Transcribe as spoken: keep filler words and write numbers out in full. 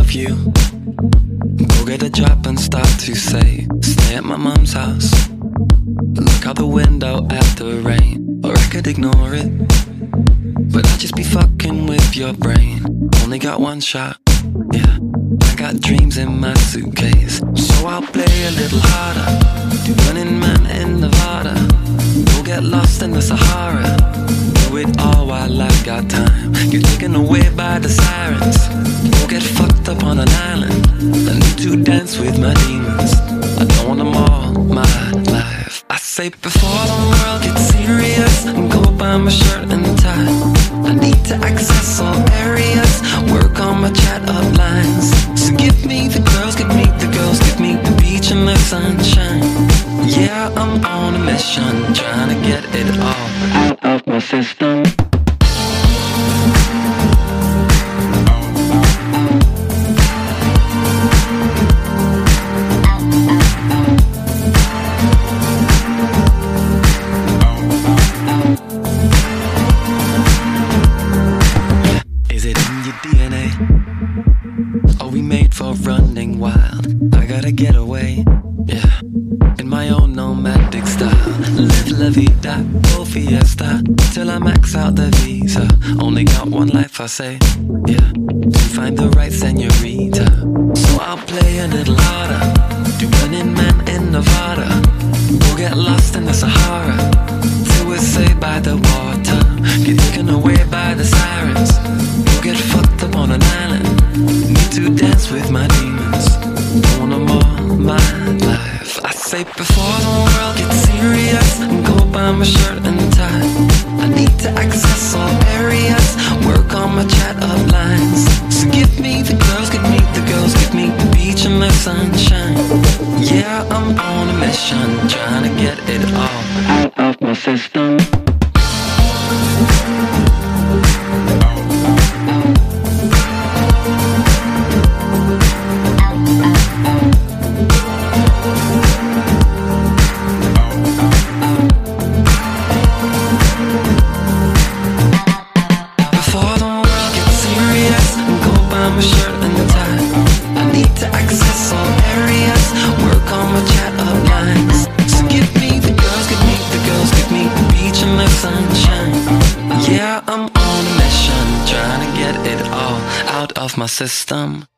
love you. Go get a job and start to save. Stay at my mom's house. Look out the window at the rain. Or I could ignore it, but I'd just be fucking with your brain. Only got one shot, yeah. I got dreams in my suitcase, so I'll play a little harder. Do Burning Man in Nevada. Go get lost in the Sahara. Do it all while I got time. Get taken away by the sirens. Go get fucked up on an island. I need to dance with my demons. I don't want them all my life. I say before the world gets serious, go buy my shirt and tie. I need to access all areas, work on my chat up lines. So give me the girls, give me the girls, give me the beach and the sunshine. Yeah, I'm on a mission, trying to get it all out of my system. Are we made for running wild? I gotta get away, yeah. In my own nomadic style. Live la vida, go fiesta, till I max out the visa. Only got one life, I say, yeah. To find the right senorita. So I'll play a little harder. Do Burning Man in Nevada. Go get lost in the Sahara. Till we're saved by the water. Get taken away by the sirens. Go get fucked up on an island. Need to dance with my demons. Don't want them all my life. I say before the world gets serious, go buy my shirt and tie. I need to access all areas, work on my chat up lines. So give me the girls, give me the girls, give me the beach and the sunshine. Yeah, I'm on a mission, trying to get it all out of my system. My shirt and the tie. I need to access all areas, work on my chat up lines. So give me the girls, give me the girls, give me the beach and the sunshine. Yeah, I'm on a mission, trying to get it all out of my system.